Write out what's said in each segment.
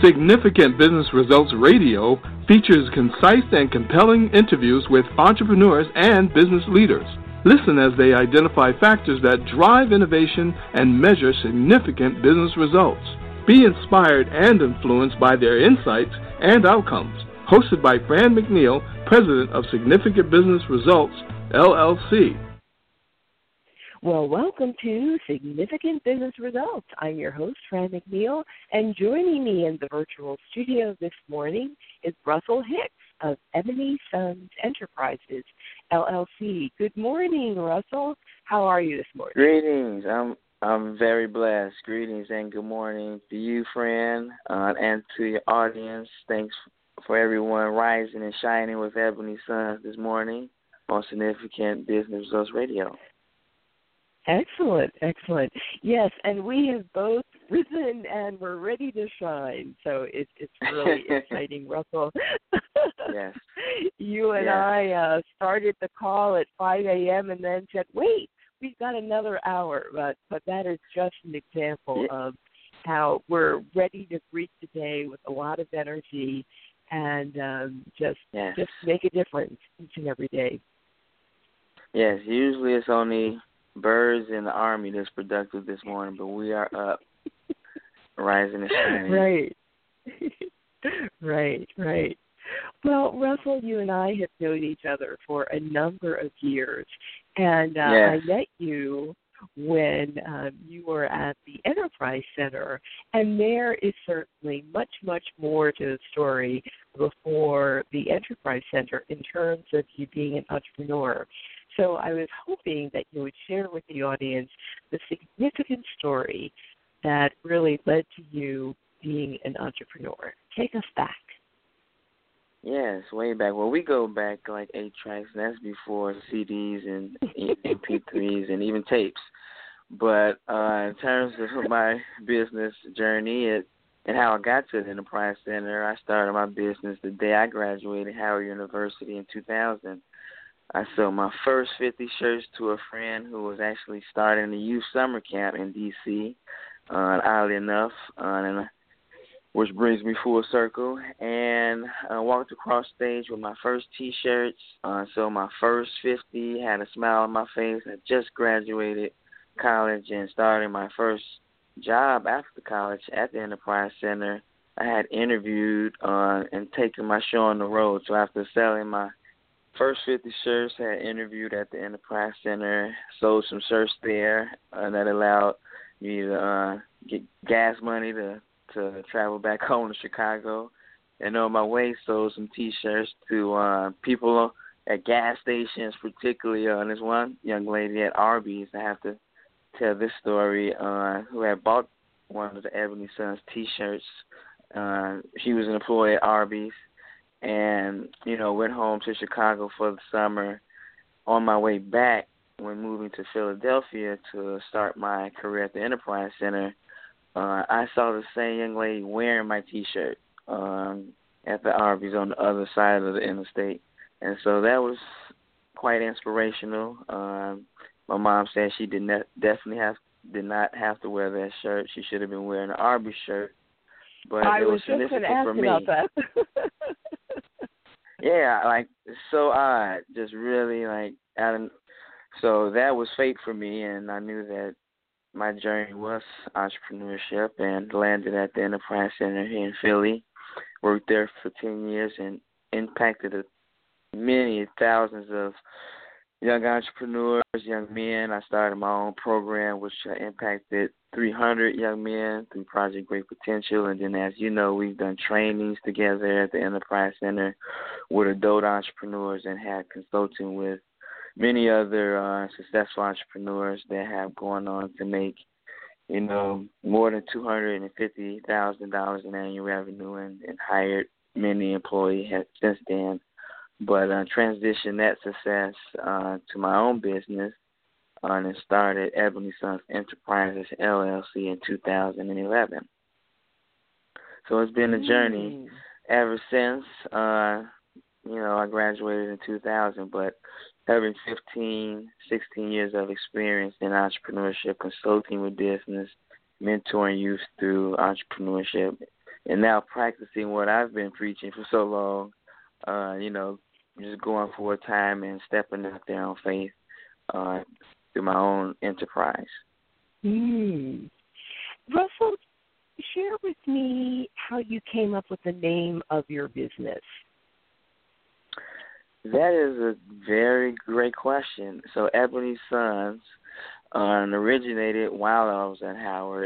Significant Business Results Radio features concise and compelling interviews with entrepreneurs and business leaders. Listen as they identify factors that drive innovation and measure significant business results. Be inspired and influenced by their insights and outcomes. Hosted by Fran McNeil, President of Significant Business Results, LLC. Well, welcome to Significant Business Results. I'm your host, Fran McNeil, and joining me in the virtual studio this morning is Russell Hicks of Ebony Sons Enterprises, LLC. Good morning, Russell. How are you this morning? Greetings. I'm very blessed. Greetings and good morning to you, Fran, and to your audience. Thanks for everyone rising and shining with Ebony Sons this morning on Significant Business Results Radio. Excellent, excellent. Yes, and we have both risen and we're ready to shine. So it's really exciting, Russell. Yes. You and I started the call at 5 a.m. and then said, wait, we've got another hour. But that is just an example of how we're ready to greet the day with a lot of energy and just make a difference each and every day. Yes, usually it's only birds in the army that's productive this morning, but we are up, rising and shining. Right. Well, Russell, you and I have known each other for a number of years, and I met you when you were at the Enterprise Center, and there is certainly much, much more to the story before the Enterprise Center in terms of you being an entrepreneur. So I was hoping that you would share with the audience the significant story that really led to you being an entrepreneur. Take us back. Yes, way back. Well, we go back like 8 tracks, and that's before CDs and MP3s and even tapes. But in terms of my business journey and how I got to the Enterprise Center, I started my business the day I graduated Howard University in 2000. I sold my first 50 shirts to a friend who was actually starting a youth summer camp in D.C., oddly enough, which brings me full circle. And I walked across stage with my first T-shirts, sold my first 50, had a smile on my face. I just graduated college and started my first job after college at the Enterprise Center. I had interviewed and taken my show on the road. So after selling my first 50 shirts, I had interviewed at the Enterprise Center, sold some shirts there that allowed me to get gas money to travel back home to Chicago. And on my way, sold some T-shirts to people at gas stations, particularly this one young lady at Arby's. I have to tell this story, who had bought one of the Ebony Sons T-shirts. She was an employee at Arby's. And, went home to Chicago for the summer. On my way back, when moving to Philadelphia to start my career at the Enterprise Center, I saw the same young lady wearing my T-shirt at the Arby's on the other side of the interstate. And so that was quite inspirational. My mom said she did not have to wear that shirt. She should have been wearing an Arby's shirt. But I it was just going to ask about that. Yeah, it's so odd. Just really, so that was fate for me, and I knew that my journey was entrepreneurship and landed at the Enterprise Center here in Philly. Worked there for 10 years and impacted many thousands of young entrepreneurs, young men. I started my own program, which impacted 300 young men through Project Great Potential. And then, as you know, we've done trainings together at the Enterprise Center with adult entrepreneurs and had consulting with many other successful entrepreneurs that have gone on to make, more than $250,000 in annual revenue and hired many employees since then. But transitioned that success to my own business and started Ebony Sons Enterprises, LLC in 2011. So it's been a journey ever since. I graduated in 2000, but having 16 years of experience in entrepreneurship, consulting with business, mentoring youth through entrepreneurship, and now practicing what I've been preaching for so long, just going for a time and stepping out there on faith through my own enterprise. Russell, share with me how you came up with the name of your business. That is a very great question. So Ebony Sons originated while I was at Howard.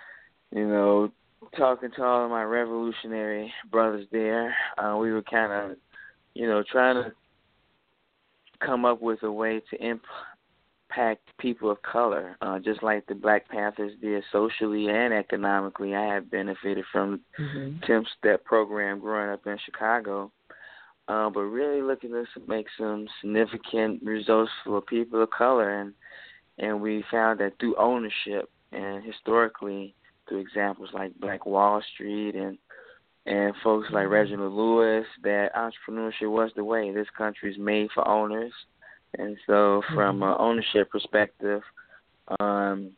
Talking to all of my revolutionary brothers there, we were kind of, trying to come up with a way to impact people of color, just like the Black Panthers did socially and economically. I had benefited from the 10-step program growing up in Chicago, but really looking to make some significant results for people of color. And we found that through ownership and historically through examples like Black Wall Street and folks like Reginald Lewis, that entrepreneurship was the way. This country is made for owners. And so from an ownership perspective, owning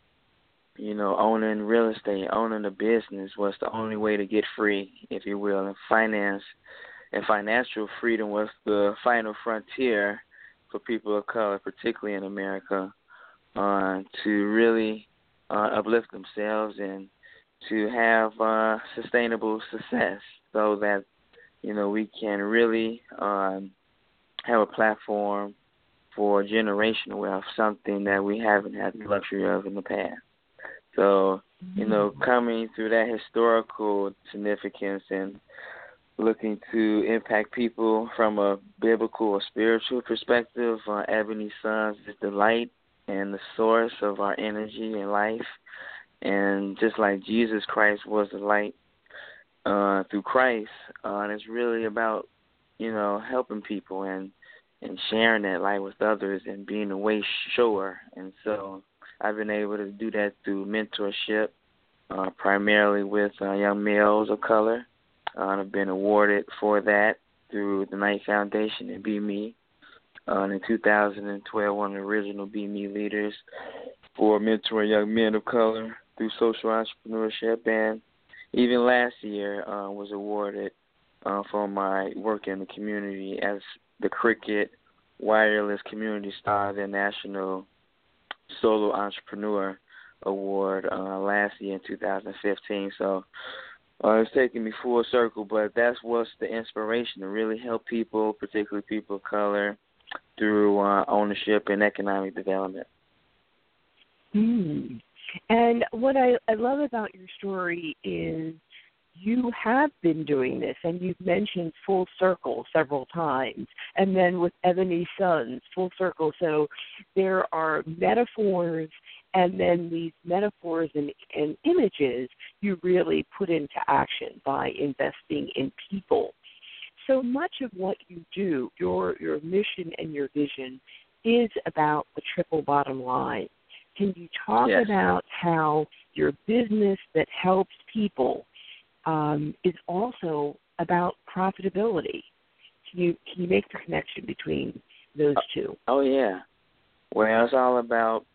real estate, owning a business was the only way to get free, if you will. And financial freedom was the final frontier for people of color, particularly in America, to really uplift themselves and to have sustainable success, so that we can really have a platform for generational wealth, something that we haven't had the luxury of in the past. So coming through that historical significance and looking to impact people from a biblical or spiritual perspective, Ebony Sons is the light and the source of our energy and life. And just like Jesus Christ was the light through Christ, and it's really about, helping people and sharing that light with others and being a way shower. And so I've been able to do that through mentorship, primarily with young males of color. I've been awarded for that through the Knight Foundation and Be Me. In 2012, one of the original Be Me leaders for mentoring young men of color through social entrepreneurship. And even last year was awarded for my work in the community as the Cricket Wireless Community Star, the National Solo Entrepreneur Award last year in 2015. So it's taken me full circle, but that's what's the inspiration, to really help people, particularly people of color, through ownership and economic development. And what I love about your story is you have been doing this, and you've mentioned full circle several times, and then with Ebony Sons, full circle. So there are metaphors, and then these metaphors and images you really put into action by investing in people. So much of what you do, your mission and your vision, is about the triple bottom line. Can you talk about how your business that helps people is also about profitability? Can you make the connection between those two? Oh, yeah. Well, it's all about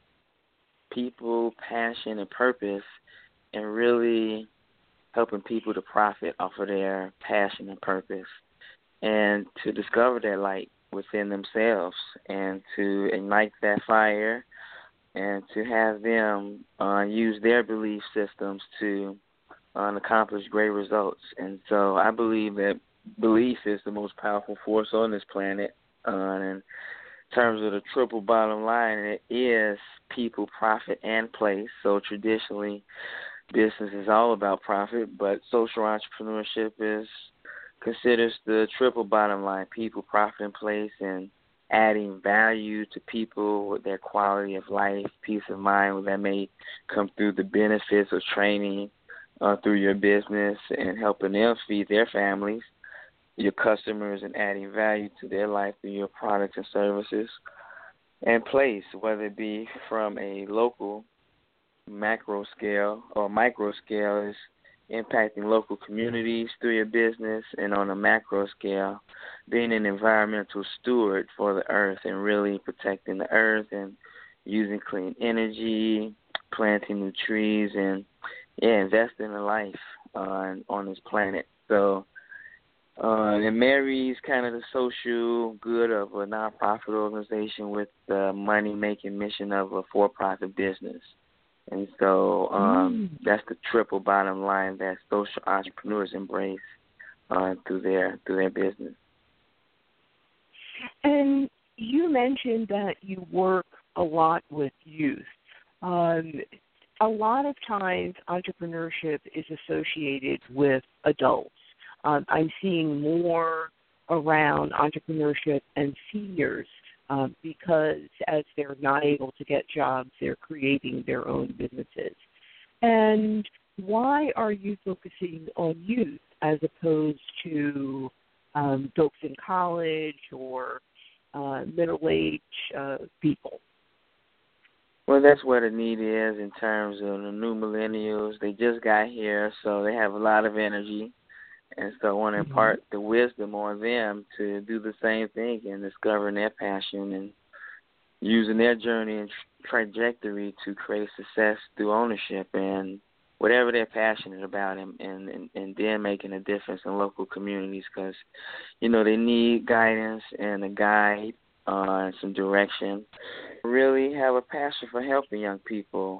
people, passion, and purpose, and really helping people to profit off of their passion and purpose, and to discover that light within themselves and to ignite that fire and to have them use their belief systems to accomplish great results. And so I believe that belief is the most powerful force on this planet. And in terms of the triple bottom line, it is people, profit, and place. So traditionally, business is all about profit, but social entrepreneurship considers the triple bottom line: people, profit, and place, and adding value to people with their quality of life, peace of mind that may come through the benefits of training through your business and helping them feed their families, your customers, and adding value to their life through your products and services. And place, whether it be from a local macro scale or micro scale, is impacting local communities through your business, and on a macro scale, being an environmental steward for the earth and really protecting the earth and using clean energy, planting new trees, and investing in life on this planet. So it marries kind of the social good of a nonprofit organization with the money-making mission of a for-profit business. And so that's the triple bottom line that social entrepreneurs embrace through their business. And you mentioned that you work a lot with youth. A lot of times entrepreneurship is associated with adults. I'm seeing more around entrepreneurship and seniors because as they're not able to get jobs, they're creating their own businesses. And why are you focusing on youth as opposed to folks in college or middle-aged people? Well, that's where the need is in terms of the new millennials. They just got here, so they have a lot of energy. And so I want to impart the wisdom on them to do the same thing and discovering their passion and using their journey and trajectory to create success through ownership and whatever they're passionate about and then making a difference in local communities because, you know, they need guidance and a guide, some direction. Really have a passion for helping young people.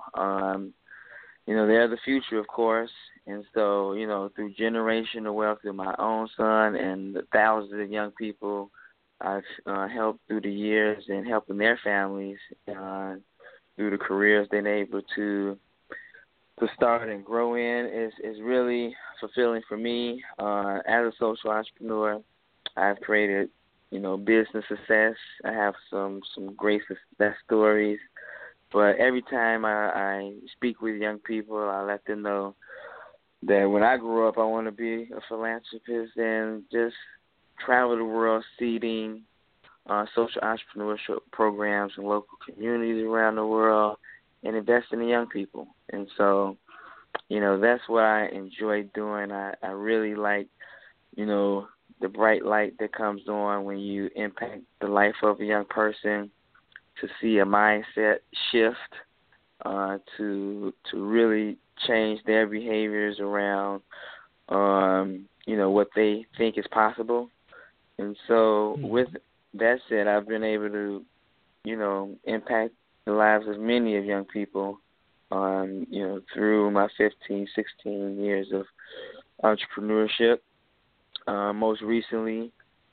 You know, they're the future, of course. And so, you know, through generational wealth through my own son and the thousands of young people I've helped through the years and helping their families through the careers they're able to start and grow in is really fulfilling for me. As a social entrepreneur, I've created, you know, business success. I have some great success stories. But every time I speak with young people, I let them know that when I grow up, I want to be a philanthropist and just travel the world seeding social entrepreneurship programs in local communities around the world and investing in young people. And so, you know, that's what I enjoy doing. I really like, you know, the bright light that comes on when you impact the life of a young person, to see a mindset shift, to really change their behaviors around, you know, what they think is possible. And so with that said, I've been able to, you know, impact the lives of many of young people, you know, through my 15, 16 years of entrepreneurship. Most recently,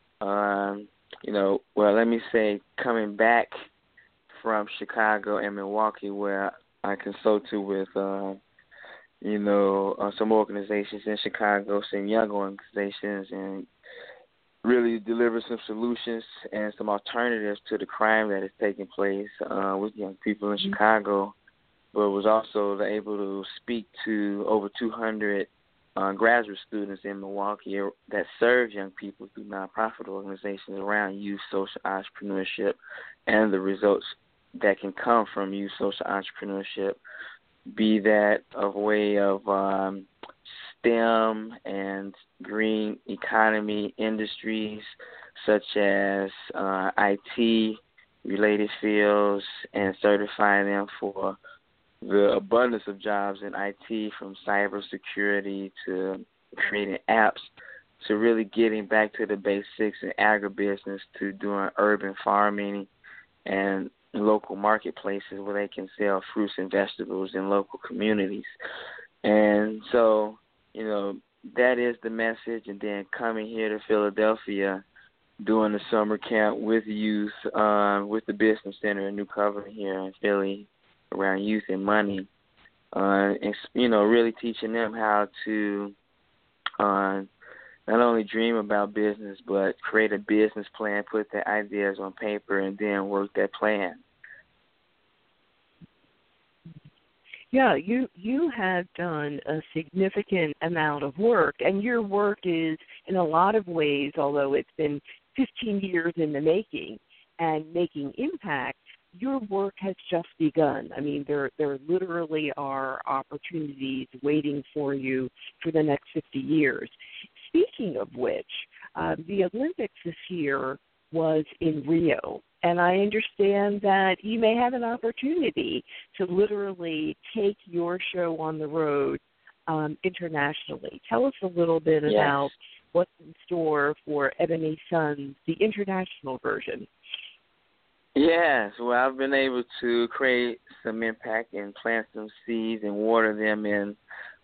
you know, well, let me say coming back from Chicago and Milwaukee, where I consulted with, you know, some organizations in Chicago, some young organizations, and really deliver some solutions and some alternatives to the crime that is taking place with young people in Chicago, but was also able to speak to over 200 graduate students in Milwaukee that serve young people through nonprofit organizations around youth social entrepreneurship and the results that can come from youth social entrepreneurship, be that a way of STEM and green economy industries such as IT-related fields and certifying them for the abundance of jobs in IT, from cybersecurity to creating apps to really getting back to the basics in agribusiness to doing urban farming and local marketplaces where they can sell fruits and vegetables in local communities. And so, you know, that is the message. And then coming here to Philadelphia, doing the summer camp with youth, with the Business Center in New Covenant here in Philly around youth and money, and, you know, really teaching them how to not only dream about business, but create a business plan, put their ideas on paper, and then work that plan. Yeah, you have done a significant amount of work, and your work is, in a lot of ways, although it's been 15 years in the making and making impact, your work has just begun. I mean, there literally are opportunities waiting for you for the next 50 years. Speaking of which, the Olympics this year was in Rio, and I understand that you may have an opportunity to literally take your show on the road internationally. Tell us a little bit about what's in store for Ebony Sons, the international version. Yes, well, I've been able to create some impact and plant some seeds and water them in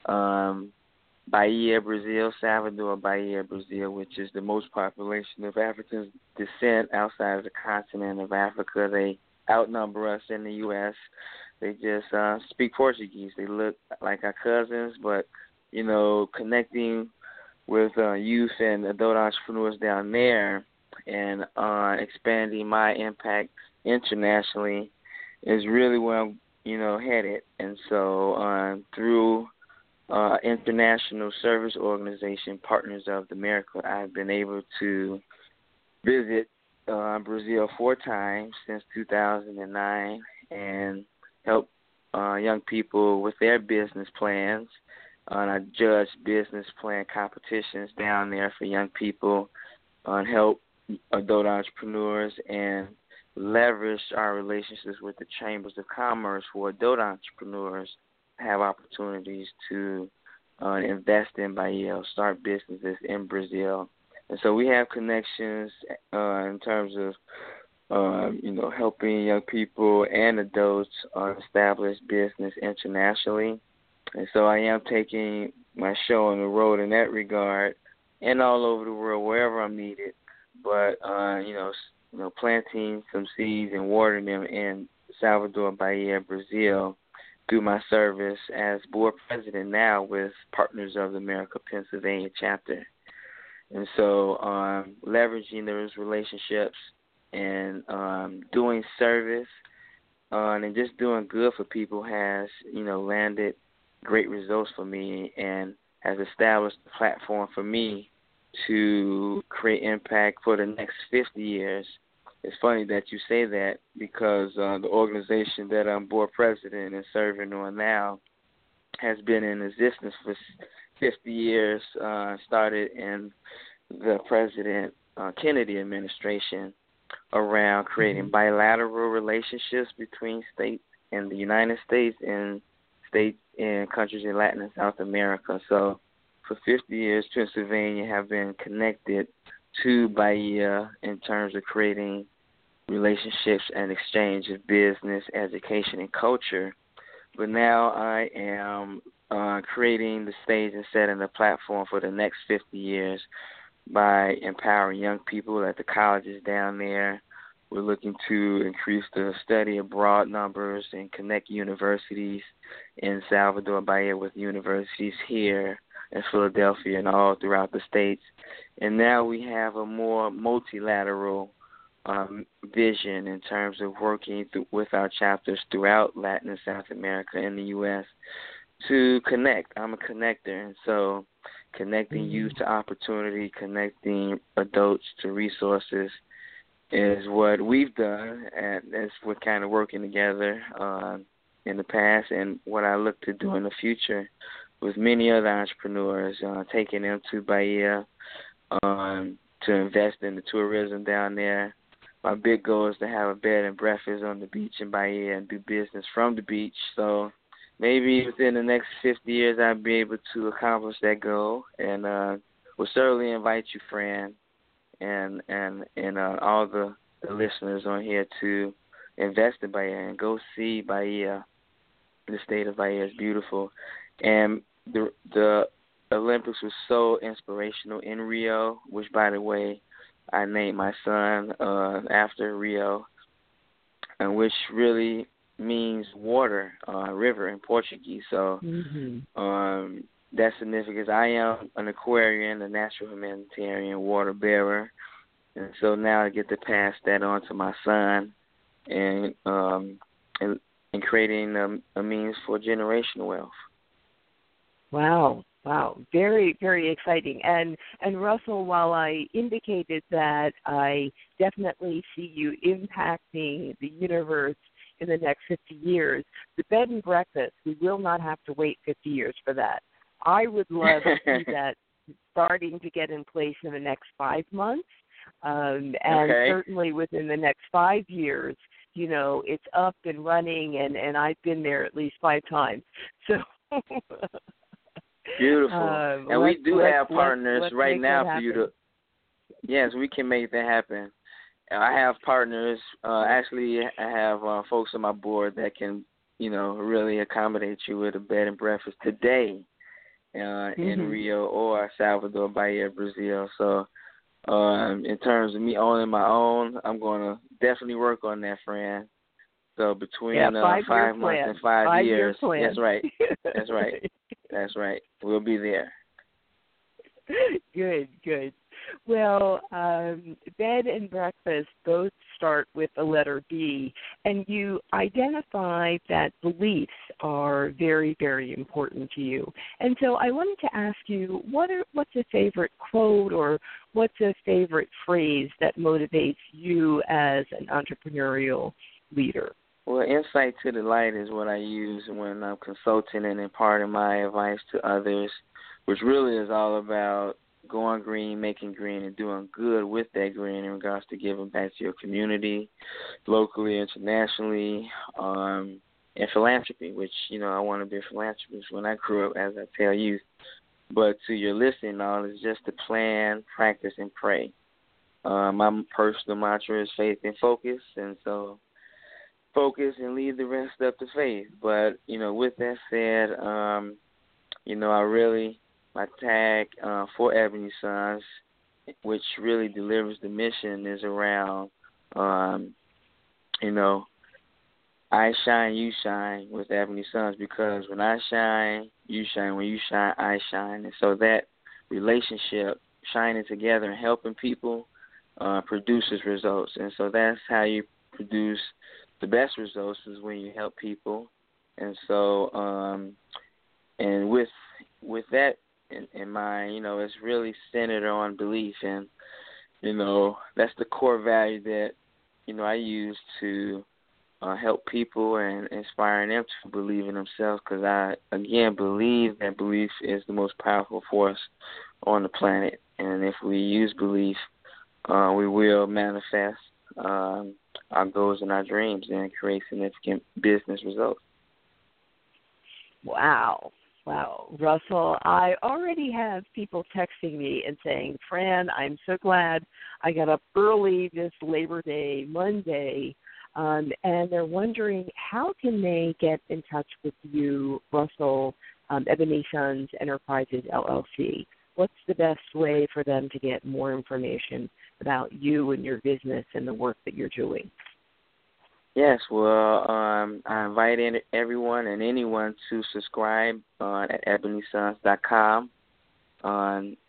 Bahia, Brazil, Salvador, Bahia, Brazil, which is the most population of African descent outside of the continent of Africa. They outnumber us in the U.S. They just speak Portuguese. They look like our cousins, but, you know, connecting with youth and adult entrepreneurs down there and expanding my impact internationally is really where I'm, you know, headed. And so through International Service Organization, Partners of America, I've been able to visit Brazil 4 times since 2009 and help young people with their business plans. I judge business plan competitions down there for young people and help adult entrepreneurs and leverage our relationships with the chambers of commerce for adult entrepreneurs have opportunities to invest in Bahia, start businesses in Brazil. And so we have connections in terms of, you know, helping young people and adults establish business internationally. And so I am taking my show on the road in that regard and all over the world, wherever I'm needed. But, you know, planting some seeds and watering them in Salvador, Bahia, Brazil, through my service as board president now with Partners of America, Pennsylvania chapter. And so leveraging those relationships and doing service and just doing good for people has, you know, landed great results for me and has established a platform for me to create impact for the next 50 years. It's funny that you say that because the organization that I'm board president and serving on now has been in existence for 50 years, started in the President Kennedy administration around creating bilateral relationships between states in the United States and states and countries in Latin and South America. So for 50 years, Pennsylvania have been connected to Bahia in terms of creating relationships and exchange of business, education, and culture. But now I am creating the stage and setting the platform for the next 50 years by empowering young people at the colleges down there. We're looking to increase the study abroad numbers and connect universities in Salvador Bahia with universities here in Philadelphia and all throughout the states. And now we have a more multilateral vision in terms of working with our chapters throughout Latin and South America and the U.S. to connect. I'm a connector, and so connecting youth to opportunity, connecting adults to resources is what we've done, and that's what kind of working together in the past and what I look to do in the future with many other entrepreneurs, taking them to Bahia to invest in the tourism down there. My big goal is to have a bed and breakfast on the beach in Bahia and do business from the beach. So maybe within the next 50 years I'll be able to accomplish that goal. And we'll certainly invite you, Fran, and all the listeners on here to invest in Bahia and go see Bahia. The state of Bahia is beautiful. And the Olympics was so inspirational in Rio, which, by the way, I named my son after Rio, and which really means water, river in Portuguese. So that's significant. I am an Aquarian, a natural humanitarian water bearer, and so now I get to pass that on to my son and creating a means for generational wealth. Wow. Very, very exciting. And Russell, while I indicated that I definitely see you impacting the universe in the next 50 years, the bed and breakfast, we will not have to wait 50 years for that. I would love to see that starting to get in place in the next 5 months. And certainly within the next 5 years, you know, it's up and running, and I've been there at least 5 times. So Beautiful. And we do have partners right now for you to. Yes, we can make that happen. I have partners. Actually, I have folks on my board that can, really accommodate you with a bed and breakfast today in Rio or Salvador, Bahia, Brazil. So, in terms of me owning my own, I'm going to definitely work on that, friend. So between 5 months and 5 years. That's right. That's right. That's right. We'll be there. Good. Well, bed and breakfast both start with the letter B, and you identify that beliefs are very, very important to you. And so I wanted to ask you, what's a favorite quote or what's a favorite phrase that motivates you as an entrepreneurial leader? Well, insight to the light is what I use when I'm consulting and imparting my advice to others, which really is all about going green, making green, and doing good with that green in regards to giving back to your community, locally, internationally, and philanthropy, which, I want to be a philanthropist when I grew up, as I tell you. But to your listening, all is just to plan, practice, and pray. My personal mantra is faith and focus, and so focus and leave the rest up to faith. But, with that said, my tag for Ebony Sons, which really delivers the mission, is around, I shine, you shine with Ebony Sons, because when I shine, you shine. When you shine, I shine. And so that relationship, shining together and helping people, produces results. And so that's how you produce the best results, is when you help people. And so, and with that in mind, it's really centered on belief. And, that's the core value that, I use to help people and inspiring them to believe in themselves, because I, again, believe that belief is the most powerful force on the planet. And if we use belief, we will manifest our goals and our dreams and create significant business results. Wow. Russell, I already have people texting me and saying, Fran, I'm so glad I got up early this Labor Day Monday, and they're wondering, how can they get in touch with you, Russell, Ebony Sons Enterprises, LLC? What's the best way for them to get more information about you and your business and the work that you're doing? Yes, well, I invite everyone and anyone to subscribe at ebonysons.com, on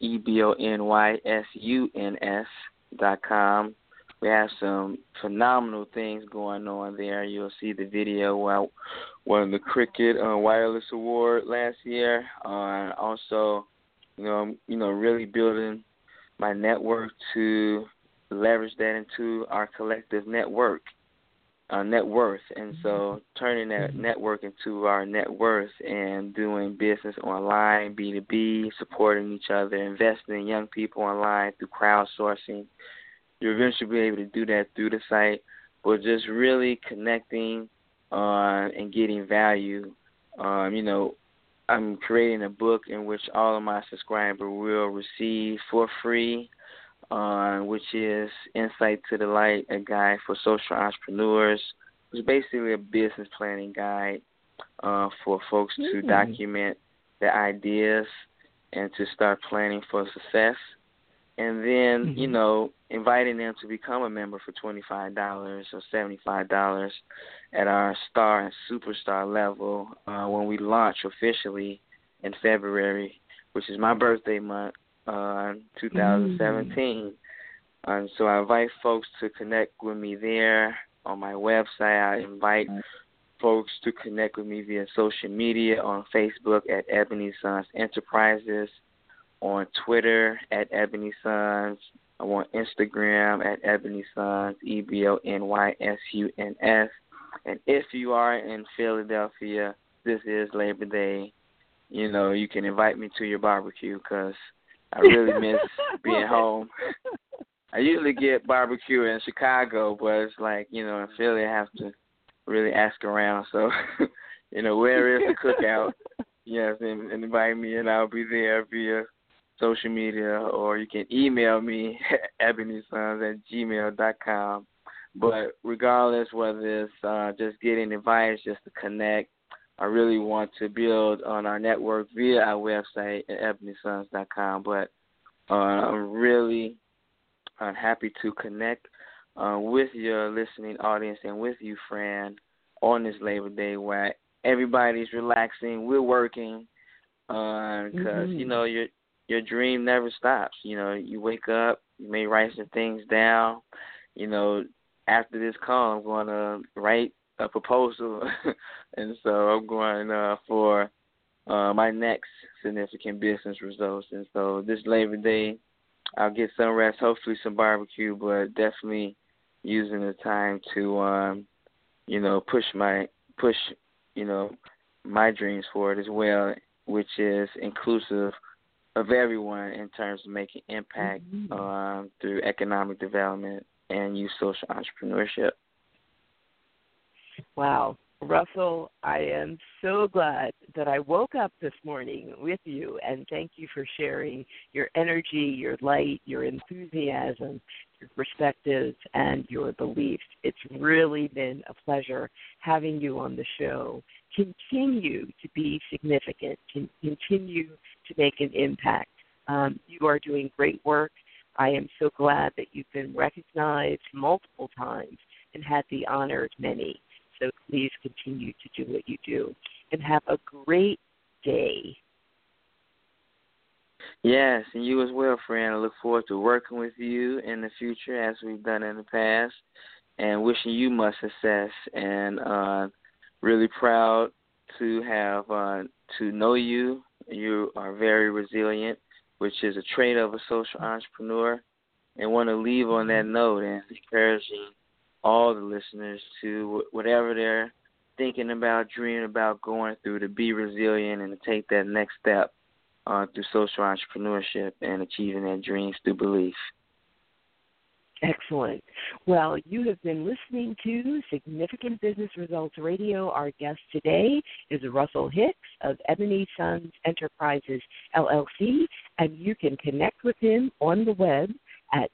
EBONYSUNS.com. We have some phenomenal things going on there. You'll see the video where I won the Cricket Wireless Award last year. Also, really building my network to leverage that into our collective net worth. And so turning that network into our net worth and doing business online, B2B, supporting each other, investing in young people online through crowdsourcing. You'll eventually be able to do that through the site, but just really connecting and getting value. I'm creating a book in which all of my subscribers will receive for free, which is Insight to the Light, a guide for social entrepreneurs. It's basically a business planning guide for folks to document their ideas and to start planning for success. And then, inviting them to become a member for $25 or $75 at our star and superstar level when we launch officially in February, which is my birthday month, 2017. And so I invite folks to connect with me there on my website. I invite folks to connect with me via social media, on Facebook at Ebony Sons Enterprises, on Twitter at Ebony Sons. I'm on Instagram at Ebony Sons, EBONYSUNS. And if you are in Philadelphia, this is Labor Day, you can invite me to your barbecue, because I really miss being home. I usually get barbecue in Chicago, but it's like, in Philly I have to really ask around. So, where is the cookout? Yes, and invite me, and I'll be there via social media, or you can email me at ebonysons@gmail.com. But regardless, whether it's just getting advice, just to connect, I really want to build on our network via our website at ebonysons.com. But I'm really happy to connect with your listening audience and with you, Fran, on this Labor Day where everybody's relaxing, we're working, because, you know, your dream never stops. You know, you wake up, you may write some things down. You know, after this call, I'm going to write a proposal, and so I'm going for my next significant business results. And so this Labor Day, I'll get some rest, hopefully some barbecue, but definitely using the time to, you know, push you know, my dreams forward as well, which is inclusive of everyone in terms of making impact through economic development and youth social entrepreneurship. Wow. Russell, I am so glad that I woke up this morning with you, and thank you for sharing your energy, your light, your enthusiasm, your perspectives, and your beliefs. It's really been a pleasure having you on the show. Continue to be significant. Continue to make an impact. You are doing great work. I am so glad that you've been recognized multiple times and had the honor of many. So please continue to do what you do. And have a great day. Yes, and you as well, Fran. I look forward to working with you in the future as we've done in the past, and wishing you much success. And really proud to have to know you. You are very resilient, which is a trait of a social entrepreneur. And want to leave on that note and encouraging all the listeners to, whatever they're thinking about, dreaming about, going through, to be resilient and to take that next step through social entrepreneurship and achieving their dreams through belief. Excellent. Well, you have been listening to Significant Business Results Radio. Our guest today is Russell Hicks of Ebony Sons Enterprises, LLC, and you can connect with him on the web at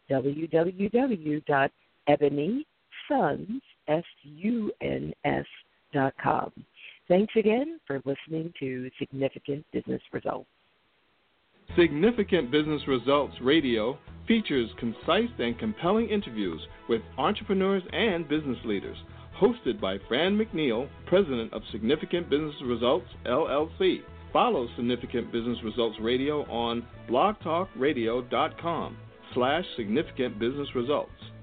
www.ebonysons.com. Thanks again for listening to Significant Business Results. Significant Business Results Radio features concise and compelling interviews with entrepreneurs and business leaders. Hosted by Fran McNeil, President of Significant Business Results, LLC. Follow Significant Business Results Radio on blogtalkradio.com/significantbusinessresults.